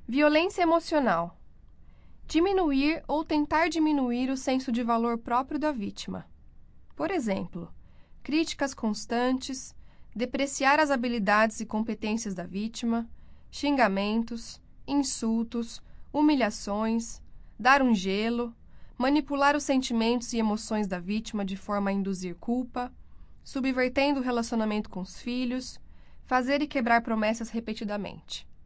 Violência emocional. Diminuir ou tentar diminuir o senso de valor próprio da vítima. Por exemplo, críticas constantes, depreciar as habilidades e competências da vítima, xingamentos, insultos, humilhações, dar um gelo, manipular os sentimentos e emoções da vítima de forma a induzir culpa, subvertendo o relacionamento com os filhos, fazer e quebrar promessas repetidamente.